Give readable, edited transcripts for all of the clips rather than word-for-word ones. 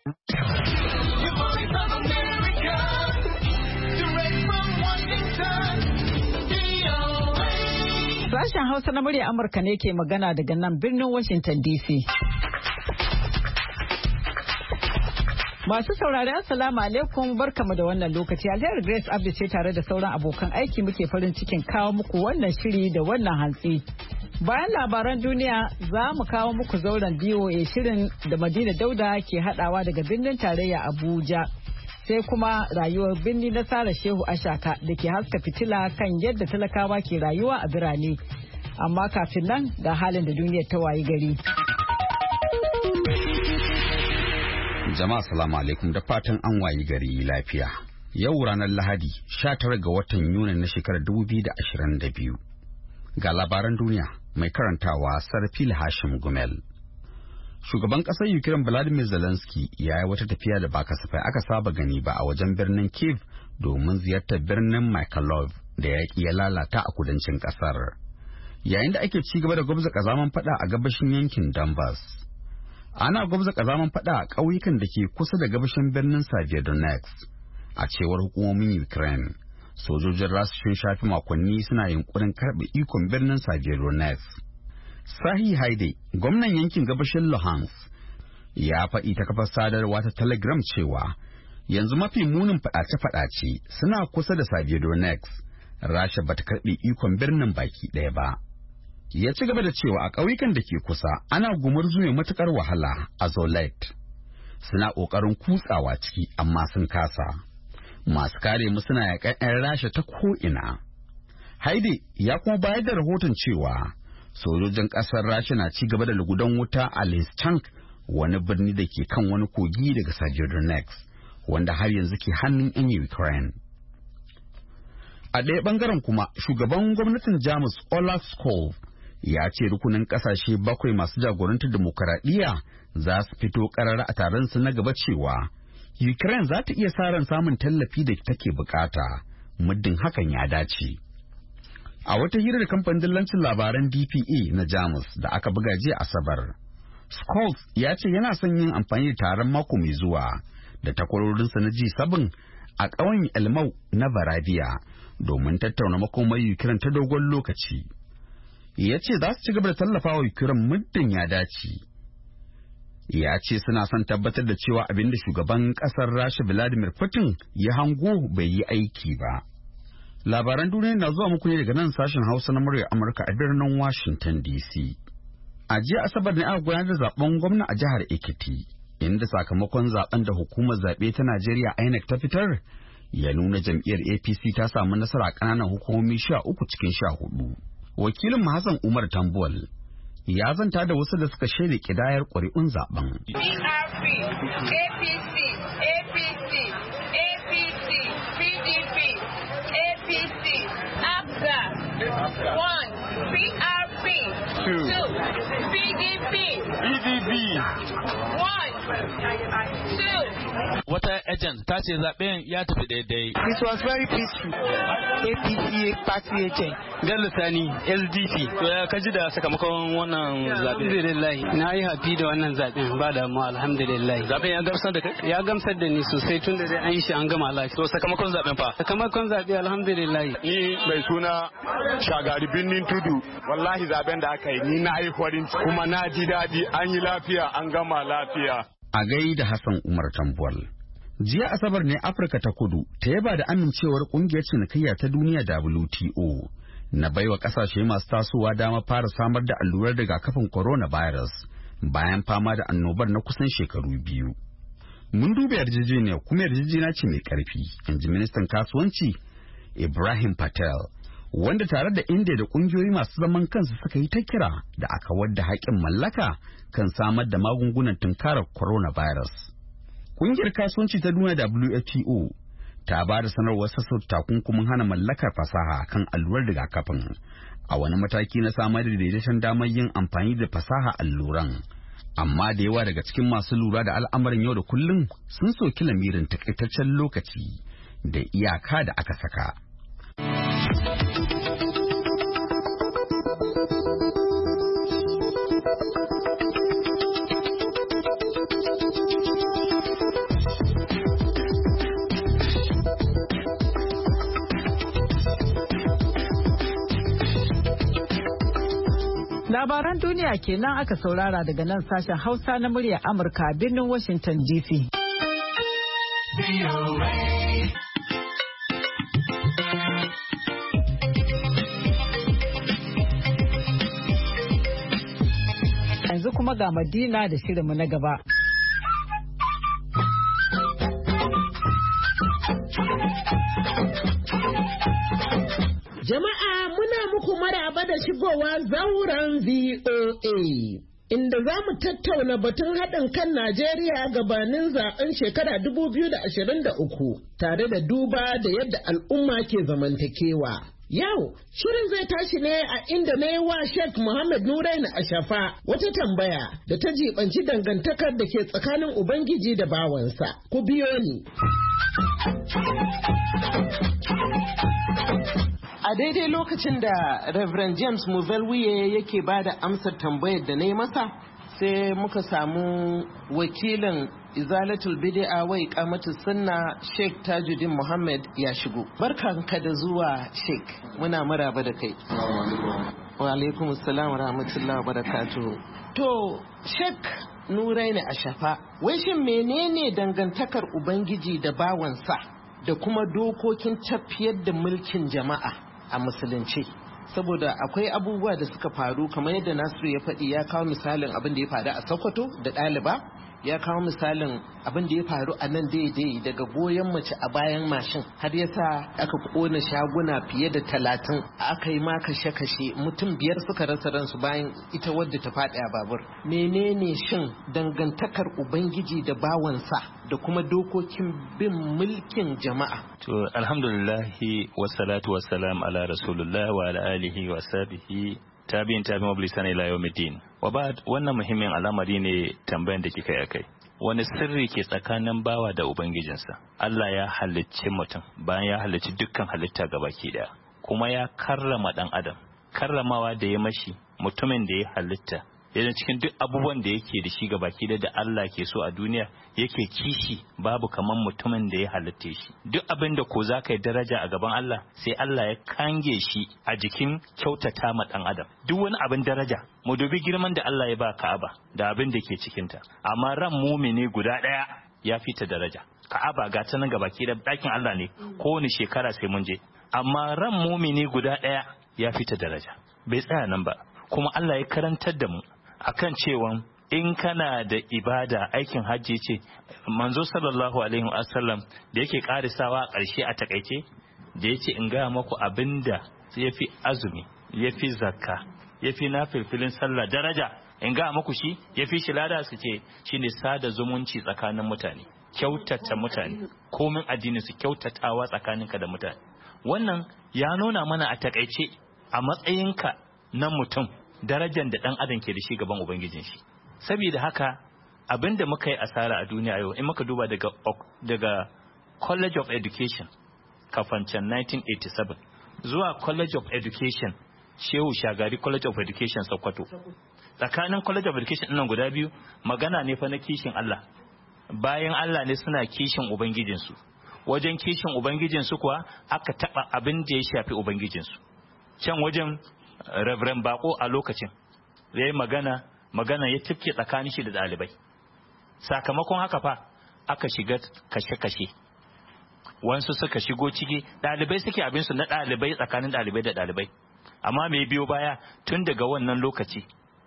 Sashen Hausa na murya Amurka ne ke magana daga nan birnin Washington DC. Masu saurari assalamu alaikum barkamu da wannan lokaci. Alheri Grace Abdi ce tare da sauran abokan aiki muke farin cikin kawo muku wannan shiri da wannan hantsi. Bayan labaran duniya za mu kawo muku zauren BOA shirin da Madina Dauda ke hadawa daga birnin tarayya Abuja. Sai kuma rayuwar birni na Sara Shehu Ashaka da ke haska fitila kan yadda talakawa ke rayuwa a birane. Amma kafin nan ga halin da duniyar ta wayi gari. Jama'a salamu alaikum da fatan an wayi gari lafiya. Yau ranar Lahadi 19 ga watan Yuni na shekarar 2022. Ga labaran duniya mai karantawa Sarfil Hashim Gumel. Shugaban ƙasar Ukraine Volodymyr Zelensky ya yi wata tafiya da ba kasafai aka saba gani ba a wajen birnin Kyiv domin ziyartar birnin Mykolaiv da yaƙi ya lalata a kudancin ƙasar. Yayin da ake ci gaba da gwabza ƙazaman fada a gabashin yankin Donbas. Ana gwabza ƙazaman fada a ƙauyukan da ke kusa da gabashin birnin Severodonetsk. A cewar hukumomin Ukraine, sojojin Rasha sun shafi makonni suna yunkurin karɓe ikon birnin Severodonetsk. Sahi Haide, gwamnan yankin gabashin Luhansk, ya faɗi ta kafar sadarwa ta Telegram cewa yanzu mafi munin faɗace-faɗace suna kusa da Severodonetsk. Rasha bata karɓe ikon birnin baki ɗaya ba. Ya ci gaba da cewa a ƙauyukan da ke kusa ana gumurzu mai matuƙar wahala a Zolet. Suna ƙoƙarin kutsawa ciki amma sun kasa. Masu kare mu suna yaƙan 'yan Rasha ta ko'ina. Haide ya kuma bayar da rahoton cewa sojojin ƙasar Rasha na ci gaba da lugudan wuta a Lysychansk, wani birni da ke kan wani kogi daga Severodonetsk, wanda har yanzu ke hannun 'yan Ukraine. A ɗaya ɓangaren kuma, shugaban gwamnatin Jamus Olaf Scholz ya ce rukunin ƙasashe 7 masu jagorantar demokaradiyya za su fito ƙarara a taron su na gaba cewa Ukraine za ta iya sa ran samun tallafi da take bukata, muddin hakan ya dace. A wata hira da kamfanin dillancin labaran DPA na Jamus da aka buga jiya Asabar, Scholz ya ce yana son yin amfani da taron mako mai zuwa da takwarorinsa na G7 a ƙauyen Elmau na Bavaria domin tattauna makomar Ukraine ta dogon lokaci. Ya ce za su ci gaba da tallafawa Ukraine muddin ya dace. Ya ce suna son tabbatar da cewa abin da shugaban ƙasar Rasha Vladimir Putin ya hango bai yi aiki ba. Labaran duniya na zuwa muku ne daga nan sashen Hausa na murya Amurka a birnin Washington DC. A jiya Asabar ne aka gudanar da zaben gwamna a jihar Ekiti, inda sakamakon zaben da hukumar zaɓe ta Najeriya INEC ta fitar ya nuna jam'iyyar APC ta samu nasara a ƙananan hukumomi 13 cikin 14. Wakilin Hassan Umar Tambuwal ya zanta da wasu da suka shaida kidayar ƙuri'un zaben. Wata agent ta ce zaben ya tafi daidai. It was very peaceful. APC party agent. Bello Sani SDP. To ya kaji da sakamakon wannan zabe? Alhamdulillah. Na yi happy da wannan zaben ba da mu alhamdulillah. Zaben ya gamsar da kai? Ya gamsar da ni sosai tun da dai an yi shi an gama lafiya. To sakamakon zaben fa? Sakamakon zabe alhamdulillah. Ni mai suna Shagari Binnin Tudu. Wallahi zaben da aka yi ni na yi farin kuma na ji daɗi an yi lafiya an gama lafiya. A gaida Hassan Umar Tambuwal. Jiya Asabar ne Afirka ta Kudu ta yaba da amincewar kungiyar cinikayya ta duniya WTO na baiwa kasashe masu tasowa dama fara samar da allurar rigakafin coronavirus bayan fama da annobar na kusan shekaru 2. Mun duba yarjejeniya kuma yarjejeniya ce mai karfi, inji ministan kasuwanci Ibrahim Patel, wanda tare da India da kungiyoyi masu zaman kansu suka yi ta kira da aka wadda haƙƙin mallaka kan samar da magungunan tunkarar coronavirus. Kungiyar kasuwanci ta duniya WTO ta ba da sanarwar sassauta takunkumin hana mallakar fasaha kan allurar rigakafin a wani mataki na samar da daidaiton damar yin amfani da fasaha alluran. Amma da yawa daga cikin masu lura da al'amarin yau da kullum sun soki lamirin takaitaccen lokaci da iyaka da aka saka. Labaran duniya kenan aka saurara daga nan sashen Hausa na muryar Amurka a birnin Washington DC. Yanzu kuma ga Madina da shirinmu na gaba. Jama'a muna muku maraba da shigowa zauren VOA. Inda za mu tattauna batun haɗin kan Najeriya gabanin zaben shekara 2023 tare da duba da yadda al'umma ke zamantakewa. Yau, shirin zai tashi ne a inda na yi wa Sheikh Muhammad Nuraini Ashafa wata tambaya da ta jibanci dangantakar da ke tsakanin Ubangiji da bawansa. Ku biyo ni. A daidai lokacin da Reverend James Muvelwiye yake ba da amsar tambayar da na yi masa, sai muka samu wakilin Izalatul Bid'a wa Iqamatus Sunna Sheikh Tajuddin Muhammad ya shigo. Barkanka da zuwa Sheikh. Muna maraba da kai. Wa alaikum assalam wa rahmatullahi wa barakatuh. To Sheikh Nuraini Ashafa, wai shin menene dangantakar Ubangiji da bawansa da kuma dokokin tafiyar da mulkin jama'a a musulunci? Saboda akwai abubuwa da suka faru kamar yadda Nasiru ya faɗi, ya kawo misalin abin da ya faru a Sokoto da ɗaliba, ya kawo misalin abin da ya faru a nan daidai daga goyon mace a bayan mashin har ya sa aka kona shaguna fiye da 30, aka yi ma kashe-kashe, mutum 5 suka rasa ransu bayan ita wadda ta faɗi a babur. Menene shin dangantakar Ubangiji da bawansa da kuma dokokin bin mulkin jama'a? To alhamdulillahi wassalatu wassalam ala rasulullah wa ala alihi wa sahbihi tabi'in mablisan ila yawmiddin. Wa ba'd, wannan muhimmin al'amari ne tambayan da kika yi akai. Wani sirri ke tsakanin bawa da ubangijinsa? Allah ya halicci mutum bayan ya halicci dukkan halitta gabaki daya, kuma ya karrama dan adam. Karramawa da ya mashi mutumin da ya halitta, yana cikin duk abubuwan da yake da shi gabaki da Allah ke so a duniya, yake kishi babu kaman mutumin da ya halitta shi. Duk abin da ko zaka yi daraja a gaban Allah, sai Allah ya kange shi a jikin kyautata ma dan adam. Duk wani abin daraja, mu dubi girman da Allah ya ba Ka'aba da abin da ke cikin ta, amma ran mumini guda daya ya fita daraja. Ka'aba ga ta nan gabaki da dakin Allah ne, kowane shekara sai mun je, amma ran mumini guda daya ya fita daraja. Bai tsaya nan ba, kuma Allah ya karantar da mu akan cewa in kana da ibada, aikin hajji ce, manzo sallallahu alaihi wasallam da yake karisawa a ƙarshe a takaice, da yace in ga maku abinda yafi azumi, yafi zakka, yafi nafilfilin sallah daraja, in ga maku shi yafi shi lada, su ce shine sada zumunci tsakanin mutane, kyautata mutane, komin addini su kyautatawa tsakaninka da mutane. Wannan ya nuna mana a takaice a matsayinka na mutum darajar da dan adam ke da shi gaban ubangijin shi. Saboda haka abinda muka yi asara a duniya yau, in muka duba daga College of Education Kafancan 1987 zuwa College of Education Shehu Shagari College of Education Sokoto, tsakanin College of Education nan guda biyu magana ne fa na kishin Allah. Bayan Allah ne suna kishin ubangijinsu, wajen kishin ubangijinsu kuwa aka taba abin da ya shafi ubangijinsu. Can wajen Reverend Bako a lokacin yayi magana ya tifke tsakanin shi da dalibai. Sakamakon haka fa aka shiga kashe-kashe, wansu suka shigo ciki, dalibai suke abin su na dalibai tsakanin dalibai da dalibai. Amma me biyo baya, tun daga wannan lokaci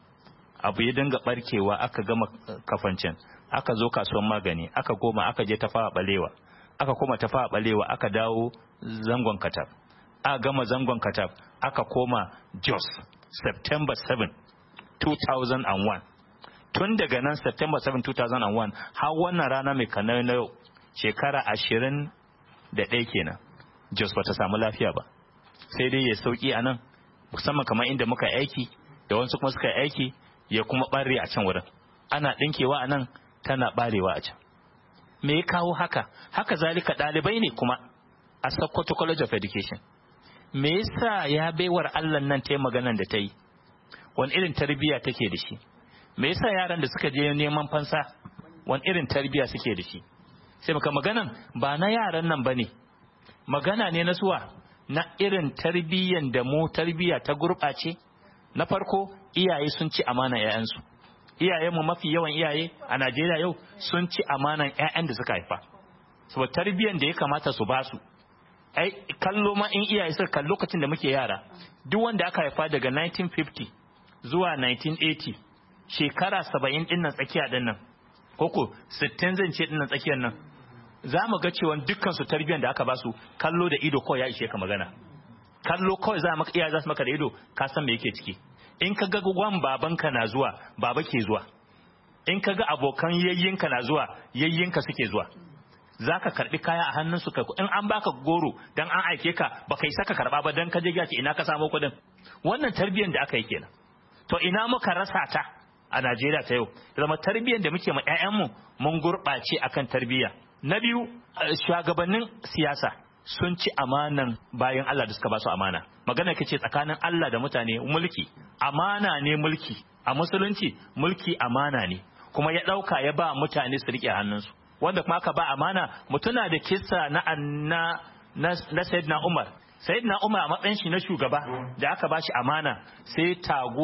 abu ya dinga barkewa, aka gama Kafancin, aka zo kasuwan magani, aka goma aka je Tafawa Balewa, aka koma Tafawa Balewa, aka dawo Zangon Katab, aka gama Zangon Katab, aka koma Jos September 7 2001. Tun daga nan September 7 2001 har wannan rana mai kanar na yau, shekara 21 kenan, Jos bata samu lafiya ba, sai dai ya sauki a nan, musamman kamar inda muka aiki da wasu kuma suka aiki, ya kuma bare a can wurin. Ana dinkewa a nan, tana barewa a can. Me ya kawo haka? Haka zalika ɗalibai ne kuma a Sokoto College of Education. Me yasa ya baiwar Allah nan ta yi maganan da ta yi? Wani irin tarbiyya take da shi? Me yasa yaran da suka je neman fansa wani irin tarbiyya suke da shi? Sai muka maganan ba na yaran nan bane, magana ne na suwa, na irin tarbiyyan da mu tarbiyya ta gurɓace, Na farko, iyaye sun ci amanan 'ya'yansu. Iyayenmu mafi yawan iyaye a Najeriya yau sun ci amanan 'ya'yan da suka haifa. Saboda tarbiyyar da ya kamata su basu. Ai kallo ma in iyaye suka kallo lokacin da muke yara, duk wanda aka haifa daga 1950 zuwa 1980, shekara 70 din nan tsakiya din nan, koko 60 zan ce din nan tsakiyar nan, za mu ga cewa dukkan su tarbiyyar da aka basu kallo da ido kawai ya ishe ka magana. Kallo kawai iyaye za su maka da ido, ka san me yake ciki. In ka ga gwan babanka na zuwa, baba ke zuwa. In ka ga abokan yayyinka na zuwa, yayyinka suke zuwa. Za ka karbi kaya a hannunsu ka, in an baka goro dan an aike ka baka yi saka karba ba dan ka je gaci ina ka samu kuɗin. Wannan tarbiyyar da aka yi kenan. To ina muka rasa ta a Najeriya ta yau? Zama tarbiyyar da muke ma ƴaƴanmu mun gurɓace akan tarbiyya. Na biyu, shugabannin siyasa sun ci amanan bayan Allah da suka ba su amana. Magana kace tsakanin Allah da mutane, mulki amana ne. Mulki a musulunci mulki amana ne, kuma ya ɗauka ya ba mutane su rike hannunsu. Wanda kuma aka ba amana, mutuna da kissa na Sayyidina Umar. Sayyidina Umar a matsayin shi na shugaba da aka ba shi amana, sai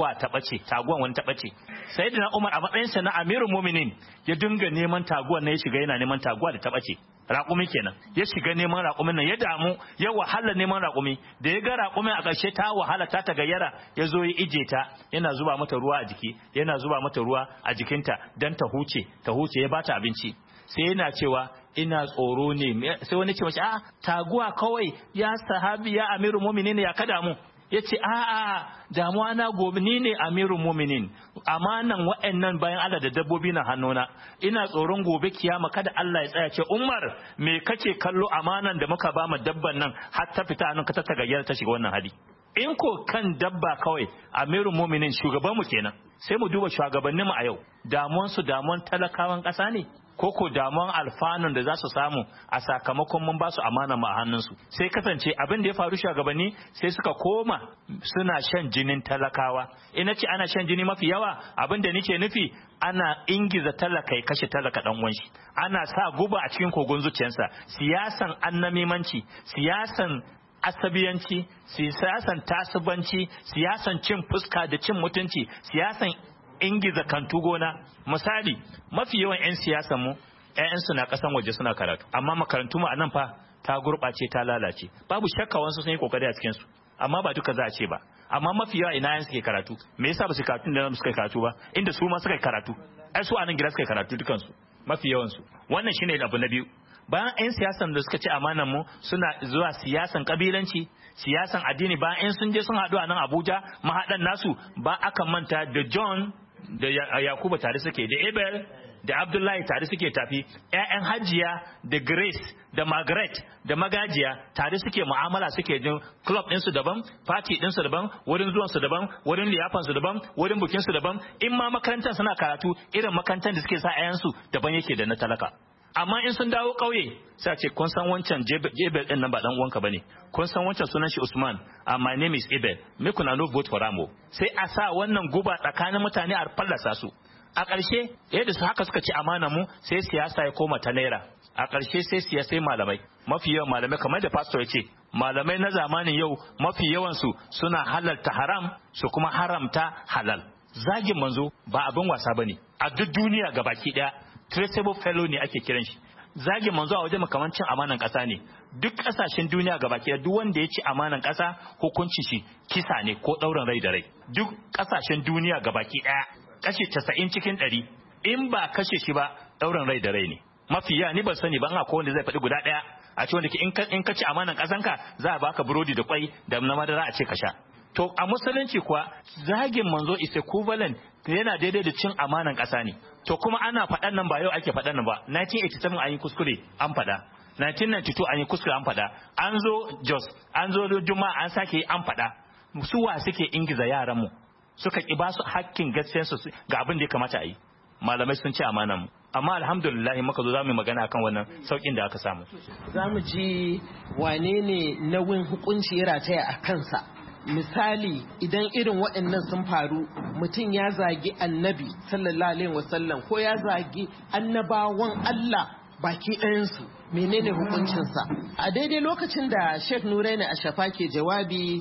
taguwan wani ta ɓace. Sayyidina Umar a matsayin sa na Amirul Mu'minin ya dinga neman taguwan na, ya shiga yana neman taguwa da ta ɓace. Raƙumi kenan, ya shiga neman raƙumin nan, ya damu, ya wahala neman raƙumi. Da ya ga raƙumin a ƙarshe ta wahala ta tagayyara, ya zo ya ije ta, yana zuba mata ruwa a jiki, yana zuba mata ruwa a jikinta dan ta huce, ya bata abinci. Sai yana cewa ina tsoro ne. Sai wani ce mashi, a taguwa kawai ya sahabi ya Amirul Mu'minin, ya kada mu. Ya ce a'a, damuwa na gobe, ni ne Amirul Mu'minin, amanan wa'annan bayan Allah da dabbobi na hannuna, ina tsoron gobe kiyama kada Allah ya tsaya ce Umar me kake kallo amanan da muka ba mu dabban nan har ta fita nan ka ta tagayyar ta shiga wannan hali. In ko kan dabba kawai Amirul Mu'minin shugabanmu kenan, sai mu duba shugabanninmu a yau, damuwansu damuwan talakawan ƙasa ne ko damuwan alfanun da za su samu a sakamakon mun ba su amana ma a hannunsu. Sai kasance abin da ya faru shugabanni sai suka koma suna shan jinin talakawa. Ina ce ana shan jini mafi yawa, abin da nake nufi ana ingiza talaka ya kashe talaka dan uwan shi, ana sa guba a cikin kogon zuciyarsa. Siyasan annamimanci, siyasan asabiyanci, siyasan tasubanci, siyasan cin fuska da cin mutunci, siyasan ingiza kantu gona. Misali, mafi yawan 'yan siyasan mu 'ya'yansu na kasan waje suna karatu, amma makarantu mu a nan fa ta gurɓace, ta lalace. Babu shakka wasu sun yi kokari a cikin su, amma ba duka za a ce ba. Amma mafi yawa ina 'yan suke karatu? Me yasa ba su karatu da suka karatu ba, inda su ma suka karatu? Ai su a nan gida suka karatu dukansu, mafi yawan su. Wannan shine abu na biyu. Bayan 'yan siyasan da suka ci amanan mu suna zuwa siyasan kabilanci, siyasan addini. Bayan 'yan sun je sun haɗu a nan Abuja, mahaɗan nasu ba aka manta da John da Yakubu tare suke, da Abel da Abdullahi tare suke tafi, 'ya'yan Hajiya da Grace da Margaret da Magajiya tare suke mu'amala, suke jin club ɗinsu daban, party ɗinsu daban, wurin zuwansu daban, wurin liyafansu daban, wurin bukinsu daban. In ma makarantar suna karatu, irin makarantar da suke sa 'ya'yansu daban yake da na talaka. Amma in sun dawo ƙauye sai ce kun san wancan Jebel din nan ba dan uwanka bane, kun san wancan sunan shi Usman, my name is Abel, me kuna no vote for Ramo. Sai a sa wannan guba tsakanin mutane a fallasa su. A ƙarshe yadda su haka suka ci amana mu, sai siyasa ya koma ta naira. A ƙarshe sai siyasai malamai, mafi yawan malamai kamar da pastor ya ce, malamai na zamanin yau mafi yawan su suna halalta haram su kuma haramta halal. Zagin manzo ba abin wasa bane a duk duniya gabaki daya. Traceable fellow ne ake kiran shi. Zagin manzo a wajen makamancin amanan ƙasa ne. Duk ƙasashen duniya gabaki daya, duk wanda ya ci amanan ƙasa hukunci shi kisa ne ko ɗaurin rai da rai. Duk ƙasashen duniya gabaki daya, kashi 90 cikin 100 in ba kashe shi ba ɗaurin rai da rai ne. Mafi yawa ni ban sani ba, akwai wanda zai faɗi guda ɗaya a ce wanda in ka ci amanan ƙasanka za a baka burodi da kwai da na madara a ce ka sha. To a musulunci kuwa zagin manzo is equivalent, yana daidai da cin amanan ƙasa ne. To kuma ana faɗan nan ba yau ake faɗan nan ba. 1987 an yi kuskure an faɗa, 1992 an yi kuskure an faɗa, an zo Jos, an zo Juma'a an sake an faɗa. Su wa suke ingiza yaran mu suka ki ba su hakkin gaskiyarsu ga abin da ya kamata a yi? Malamai sun ci amanan mu. Amma alhamdulillah muka zo za mu yi magana akan wannan saukin da aka samu. Za mu ji wane ne nauyin hukunci ya rataya a kansa. Misali, idan irin waɗannan sun faru, mutum ya zagi annabi sallallahu alaihi wasallam ko ya zagi annabawan Allah baki ɗayansu, menene hukuncinsa? A daidai lokacin da Sheikh Nuraini Ashafa ke jawabi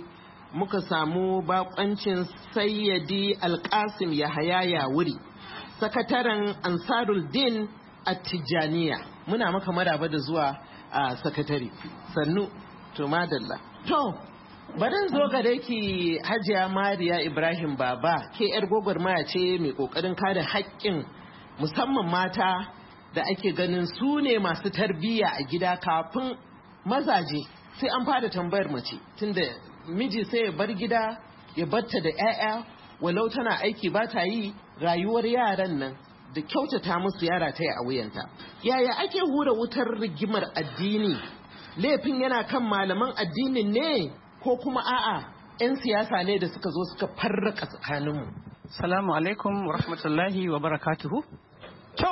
muka samu bakoncin Sayyidi Alkasim Yahaya Yawuri, sakataren Ansarul Din a Tijjaniya. Muna maka maraba da zuwa a sakatare. Sannu, to madalla. To, barin zo gare ki Hajiya Mariya Ibrahim Baba, ke 'yar gwagwarmaya ce mai ƙoƙarin kare haƙƙin musamman mata da ake ganin su ne masu tarbiyya a gida kafin mazaje. Sai an fara tambayar mace, tunda miji sai ya bar gida ya batta da 'ya'ya walau tana aiki ba ta yi, rayuwar yaran nan da kyautata musu yara ta yi a wuyanta. Yaya ake hura wutar rigimar addini? Laifin yana kan malaman addinin ne ko kuma a'a 'yan siyasa ne da suka zo suka farraka tsakaninmu? Salamu alaikum wa rahmatullahi wa barakatuhu. To,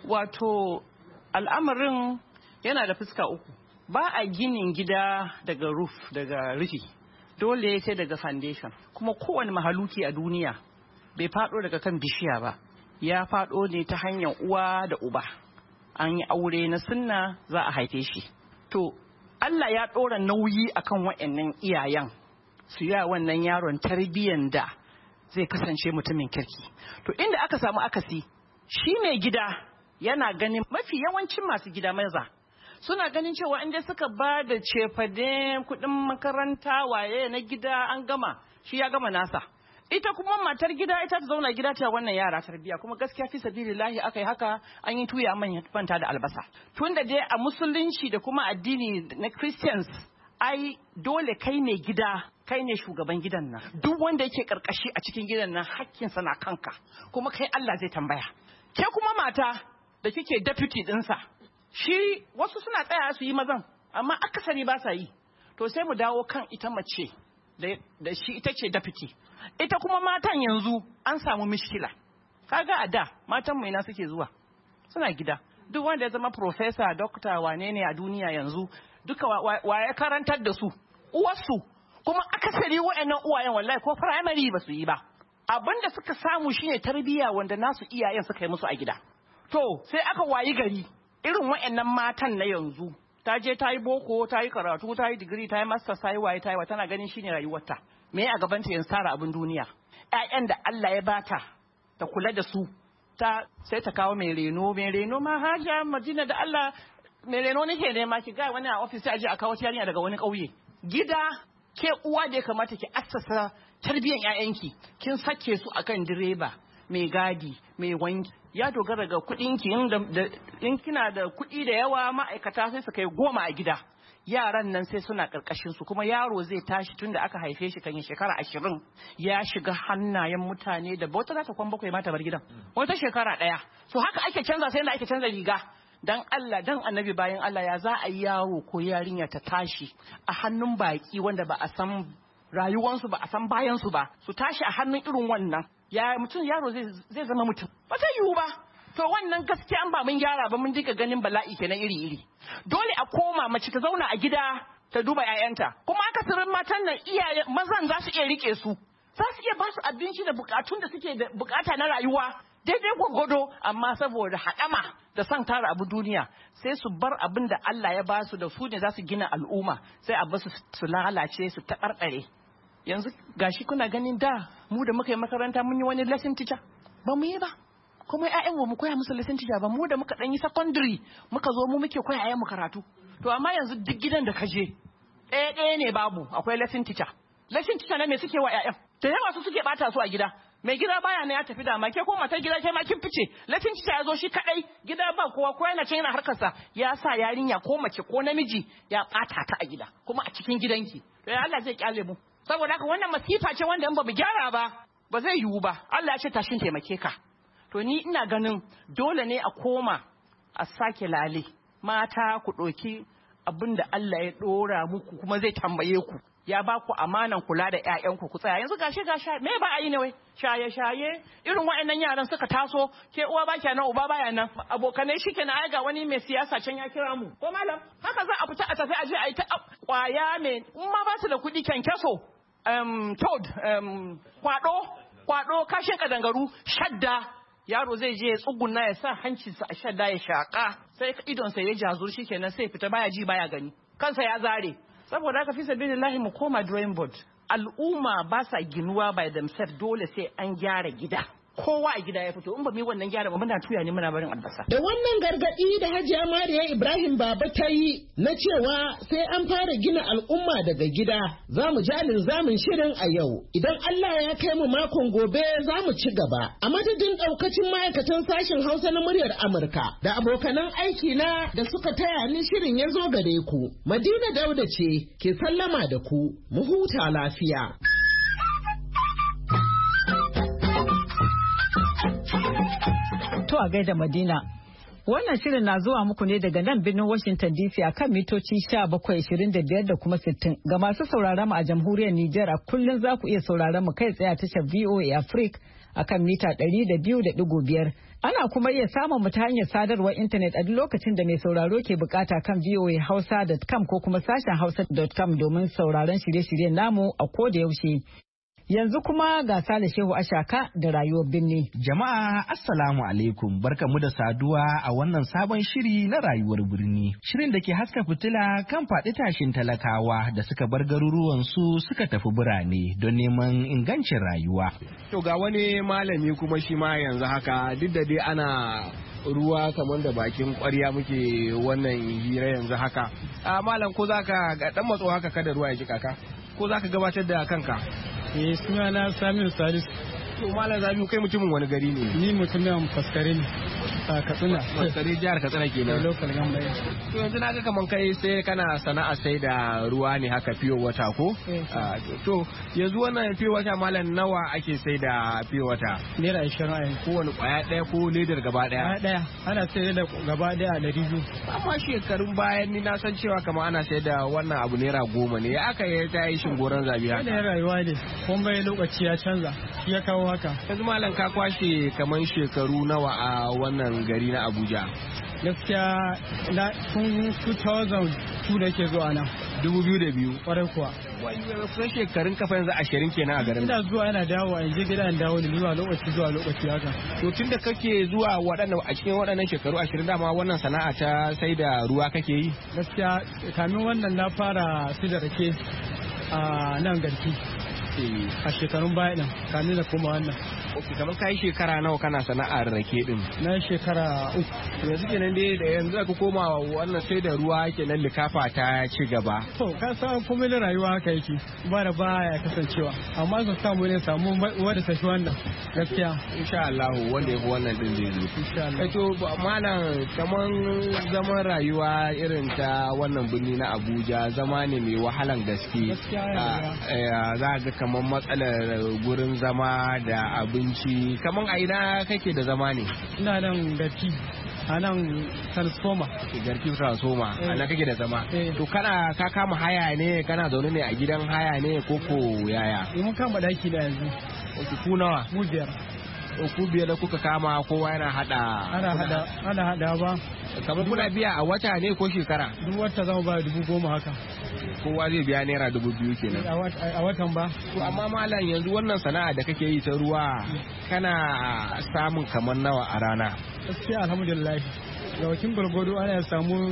wato al'amarin yana da fuska uku. Ba a ginin gida daga roof, daga rufi. Dole sai daga foundation. Kuma kowane mahaluki a duniya bai faɗo daga kan bishiya ba. Ya faɗo ne ta hanyar uwa da uba. An yi aure na sunna za a haife shi. To, Allah ya ɗora nauyi akan waɗannan iyayen su yi wannan yaron tarbiyyan da zai kasance mutumin kirki. To, inda aka samu akasi, shi mai gida yana ganin mafi yawancin masu gida maza suna ganin cewa inda suka ba da cefane kuɗin makaranta waye na gida an gama, shi ya gama nasa. Ita kuma matar gida ita ta zauna gida ta wannan yara tarbiya, kuma gaskiya fi sabilillahi aka yi haka, an yi tuya manta da albasa. Tunda dai a musulunci da kuma addini na Christians, ai dole kai ne gida, kai ne shugaban gidan nan. Duk wanda yake karkashi a cikin gidan nan hakkinsa na kanka, kuma kai Allah zai tambaya. Ke kuma mata da kike deputy dinsa, shi wasu suna tsaya su yi mazan, amma akasari ba sa yi. To sai mu dawo kan ita mace da shi ita ce deputy. Ita kuma matan yanzu an samu mishkila. Kaga a da matan mai na suke zuwa, suna gida. Duk wanda ya zama professor, doctor, wane ne a duniya yanzu, duka wa ya karantar da su, uwarsu. Kuma akasari wa'annan uwayen wallahi ko primary ba su yi ba. Abin da suka samu shine tarbiyya wanda nasu iyayen suka yi musu a gida. To sai aka wayi gari irin wa'annan matan na yanzu, ta je ta yi boko, ta yi karatu, ta yi digiri, ta yi masters, ta yi waye, ta yi tana ganin shine rayuwarta. Me a gaban ta yanzu tara abin duniya. ƴaƴan da Allah ya bata ta kula da su, sai ta kawo mai reno ma Hajiya Madina da Allah mai reno nake nema ki ga wani a office sai aje a kawo yarinya daga wani ƙauye. Gida ke uwa da ya kamata ki assasa tarbiyyar ƴaƴanki, kin sake su akan direba, mai gadi, mai wanki. Ya dogara ga kuɗinki, in kina da kuɗi da yawa ma'aikata sai su kai 10 a gida. Yaran nan sai suna ƙarƙashin su, kuma yaro zai tashi tun da aka haife shi kan shekara 20 ya shiga hannayen mutane da wata za ta kwan 7 ma ta bar gidan, wata shekara 1. So haka ake canza, sai da ake canza riga. Dan Allah, dan annabi, bayan Allah, ya za a yi yaro ko yarinya ta tashi a hannun baki wanda ba a san rayuwansu ba, a san bayansu ba, su tashi a hannun irin wannan. Ya mutum yaro zai zama mutum, ba zai yiwu ba. To wannan gaskiya an ba mun gyara ba, mun dinga ganin bala'i kenan iri-iri. Dole a koma mace ta zauna a gida ta duba 'ya'yanta. Kuma akasarin matan nan iyaye mazan za su iya rike su, za su iya ba su abinci da bukatun da suke da bukata na rayuwa daidai gwagwado, amma saboda haɗama da son tara abu duniya sai su bar abin da Allah ya ba su da su ne za su gina al'umma, sai a basu su lalace, su taɓarɓare. Yanzu gashi kuna ganin da mu da muka yi makaranta mun yi wani lesson teacher, ba mu yi ba. Kuma ƴaƴan mu koya musu lesson teacher ba, mu da muka dan yi secondary muka zo mu muke koya ƴaƴan mu karatu. To amma yanzu duk gidan da ka je ɗaya ne babu, akwai lesson teacher. Lesson teacher ne me suke wa ƴaƴan? Da yawa su suke bata su a gida. Mai gida baya ne ya tafi da ma, ke ko matar gida ke ma kin fice. Lesson teacher ya zo shi kadai, gida ba kowa, ko yana can yana harkar sa, ya sa yarinya ko mace ko namiji ya bata ta a gida, kuma a cikin gidanki. To ya Allah zai kyale mu. Saboda haka wannan masifa ce wanda in ba mu gyara ba zai yiwu ba. Allah ya ce tashin taimake ka. To ni ina ganin dole ne a koma a sake lale. Mata ku ɗauki abin da Allah ya ɗora muku, kuma zai tambaye ku. Ya ba ku amanan kula da ƴaƴanku, ku tsaya. Yanzu gashi me ba a yi ne wai? Shaye-shaye, irin waɗannan yaran suka taso, ke uwa ba nan, uba baya nan. Abokanai shi kenan, ai ga wani mai siyasa can ya kira mu. Ko malam, haka za a fita a tafi a je a yi ta kwaya in ma ba su da kuɗi, kyankyaso, kwado, kashin kadangaru, shadda. Yaro zai je ya tsuguna ya sa hancinsa a shadda ya shaƙa, sai idonsa ya jazur, shikenan sai fita baya ji baya gani, kansa ya zare. Saboda haka fi sabilillahi mu koma drawing board, al'umma ba sa ginuwa by themselves, dole sai an gyara gida. Kowa a gida ya fito, in ba mu yi wannan gyara ba muna tuya ne muna barin albasa. Da wannan gargaɗi da Hajiya Mariya Ibrahim Baba ta yi na cewa sai an fara gina al'umma daga gida, za mu jalin zamin shirin a yau. Idan Allah ya kai mu makon gobe za mu ci gaba. A madadin ɗaukacin ma'aikatan sashen Hausa na muryar Amurka da abokanan aiki na da suka taya ni shirin ya zo gare ku. Madina Dauda ce ke sallama da ku. Mu huta lafiya. To a gaida Madina. Wannan shirin na zuwa muku ne daga nan birnin Washington DC a kan mitoci 1725 da kuma 60. Ga masu sauraron mu a jamhuriyar Nijar a kullum za ku iya sauraron mu kai tsaye a tashar VOA Africa a kan mita 200.5. Ana kuma iya samun mu ta hanyar sadarwar intanet a duk lokacin da mai sauraro ke bukata kan voahausa.com ko kuma sashen hausa.com domin sauraron shirye-shiryen namu a koda yaushe. Yanzu kuma ga Sale Shehu Ashaka da rayuwar birni. Jama'a Assalamu alaikum, barkamu da saduwa a wannan sabon shiri na rayuwar birni. Shirin da ke haska fitila kan faɗi tashin talakawa da suka bar garuruwan su suka tafi birane don neman ingancin rayuwa. To ga wani malami kuma shi ma yanzu haka duk da dai ana ruwa kamar da bakin ƙwarya muke wannan hira yanzu haka. Malam ko zaka ga dan matso haka kada ruwa ya ji kaka? Ko zaka gabatar da kanka? Sunana Saminu Salisu. To Malam Zabiu kai mutumin wani gari ne? Ni mutumin Faskare ne. A Katsina. Faskare jihar Katsina kenan. Local government. To yanzu na ga kaman kai sai kana sana'a sai da ruwa ne haka fiyo wata ko? To yanzu wannan fiyo wata malam nawa ake sai da fiyo wata? Naira 20 a yanzu. Kowane kwaya ɗaya ko ledar gaba ɗaya? Kwaya ɗaya. Ana sai da gaba ɗaya a 200. Amma shekarun bayan ni na san cewa kamar ana sai da wannan abu naira 10 ne. Ya aka yi ta yi shingoron zabi haka? Wannan rayuwa ne. Kuma lokaci ya canza. Ya kawo haka. Yanzu malam ka kwashe kamar shekaru nawa a wannan gari na Abuja? Gaskiya na tun 2002 da ke zuwa nan. 2002? Kwarai kuwa. Kusan shekarun kafa yanzu 20 kenan a garin. Ina zuwa yana dawo in je gida in dawo ne zuwa lokaci haka. To tun da kake zuwa a cikin waɗannan shekaru 20 dama wannan sana'a ta sai da ruwa kake yi? Gaskiya kamin wannan na fara sai da rake a nan garki. A shekarun baya din kamin da koma wannan. Ok, kamar ka yi shekara nawa kana sana'ar rake din? Na shekara 3. Yanzu kenan dai da yanzu aka koma wannan sai da ruwa kenan likafa ta ci gaba. To ka san komai da rayuwa haka yake ba da baya kasancewa amma zan samu ne samu wanda ta shi wannan gaskiya. Insha Allah wanda ya fi wannan din zai zo. Insha Allah. To malam kaman zaman rayuwa irin ta wannan birni na Abuja zama ne mai wahalan gaske. Gaskiya. Za ga kaman matsalar gurin zama da abinci kaman a ina kake da zama ne? Ina nan garki a nan transformer. Garki transformer a nan kake da zama. To ka kama haya ne kana zaune ne a gidan haya ne koko yaya? Mun kama daki da yanzu. Ku nawa? Mu biyar. Ku biyar da kuka kama kowa yana ana hada ba. Kamar kuna biya a wata ne ko shekara? Duk wata zama ba 10,000 haka. Kowa zai biya naira 2,000 kenan. A watan ba. To amma malam yanzu wannan sana'a da kake yi ta ruwa kana samun kamar nawa a rana? Gaskiya alhamdulillah. Da wakin gwargwado ana samu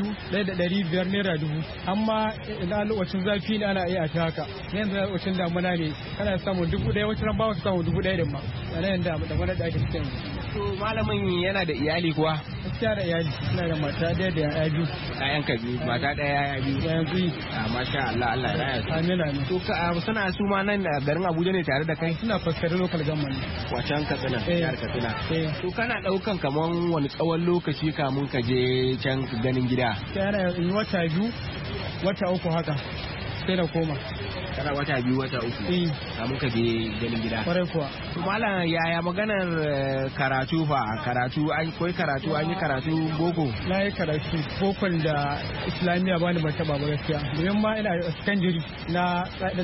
2,500 naira 1,000 amma idan lokacin zafi ne ana iya ta haka yanzu lokacin damuna ne kana samu 1,000 wacce ran ba ka samu 1,000 din ma yanayin da mana da ake cikin. To malamin yana da iyali kuwa? Gaskiya da iyali, ina da mata ɗaya da yaya biyu. Ɗayan ka biyu, mata ɗaya yaya biyu. Yaya biyu. Masha Allah, Allah ya raya su. Amin amin. To suna su ma nan da garin Abuja ne tare da kai? Suna Faskare local government. Wacan Katsina, jihar Katsina. To kana ɗaukan kaman wani tsawon lokaci kamun ka je can ganin gida? Yana in wata 2, wata 3 haka. Sai da koma. Kana wata 2 wata 3 kamun ka je ganin gida. Kwarai kuwa. To malam yaya maganar karatu fa? Karatu an yi karatu boko? Na yi karatu bokon da Islamiyya ba ni ban taba ba gaskiya. Domin ma ina secondary na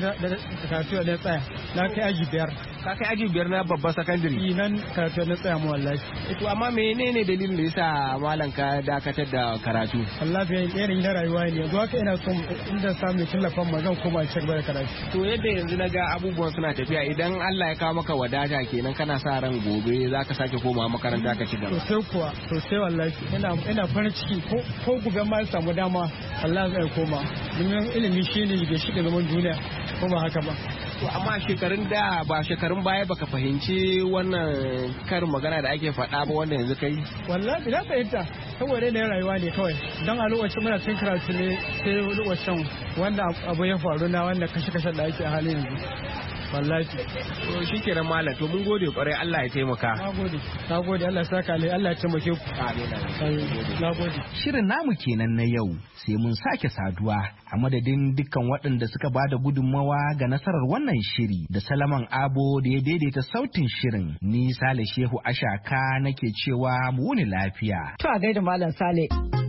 karatu da tsaya. Na kai aji 5. Ka kai aji 5 na babban secondary? Nan karatu na tsaya mu wallahi. To amma menene dalilin da yasa malam ka dakatar da karatu? Allah ya yi irin rayuwa ne. Yanzu haka ina son inda samu tallafin ma zan koma ci gaba da karatu. To yadda yanzu na ga abubuwan suna tafiya idan Allah ya kawo maka wadata kenan kana sa ran gobe za ka sake komawa makaranta ka ci gaba. Sosai kuwa sosai wallahi ina farin ciki ko gobe ma ya samu dama Allah zai koma. Domin ilimi shine da shi da zaman duniya ko ba haka ba. To amma shekarun baya baka fahimci wannan karin magana da ake faɗa ba wanda yanzu kai? Wallahi na fahimta saboda ne rayuwa ne kawai don a lokacin muna cin karatu ne sai lokacin wanda abu ya faru na wanda kashe-kashe da ake a halin yanzu. Wallahi. To shi kenan malam to mun gode kwarai Allah ya taimaka. Na gode Allah saka alai Allah ya taimake ku. Na gode. Shirin namu kenan na yau sai mun sake saduwa a madadin dukkan waɗanda suka bada gudunmawa ga nasarar wannan shiri da Salaman Abo da ya daidaita sautin shirin. Ni Sale Shehu Ashaka nake cewa mu wuni lafiya. To a gaida Malam Sale.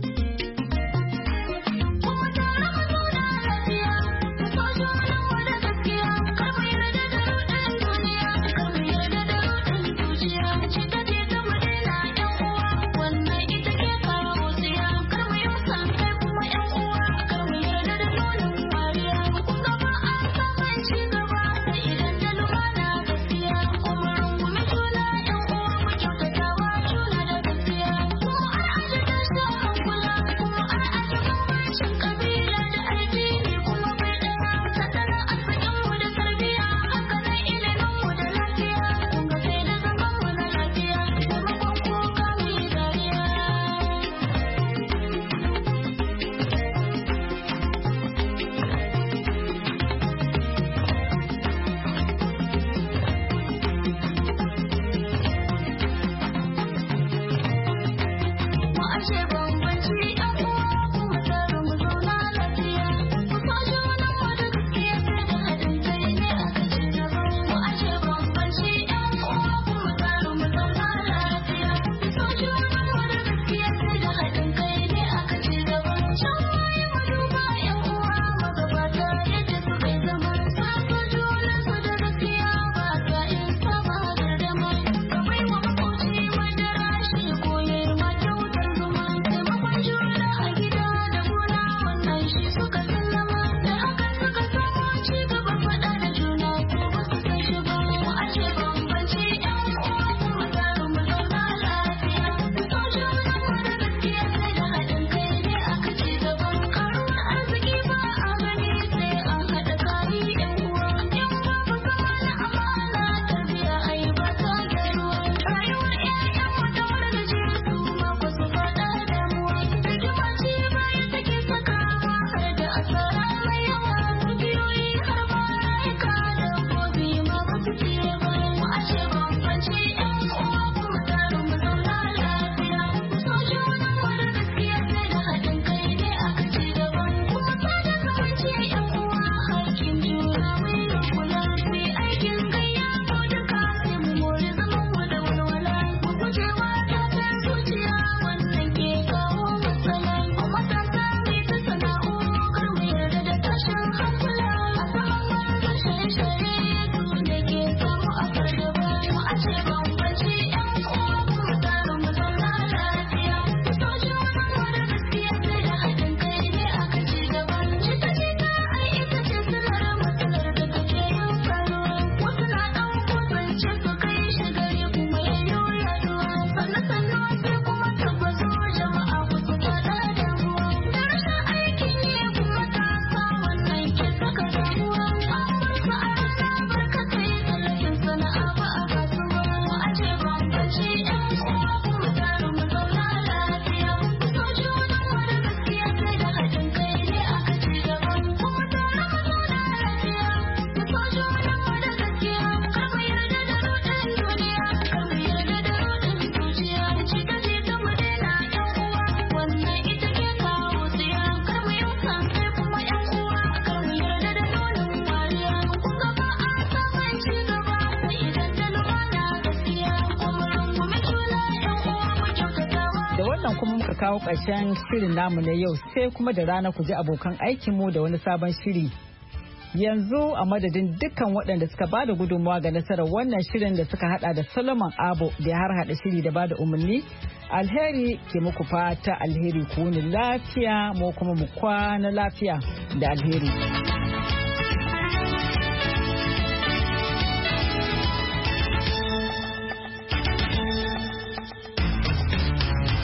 kawo ƙarshen shirin namu na yau sai kuma da rana ku ji abokan aikinmu da wani sabon shiri. Yanzu a madadin dukkan waɗanda suka bada gudunmawa ga nasarar wannan shirin da suka hada da Solomon Abo da ya harhaɗa shiri da bada umarni, alheri ke muku fata alheri ku wuni lafiya mu kuma mu kwana lafiya da alheri.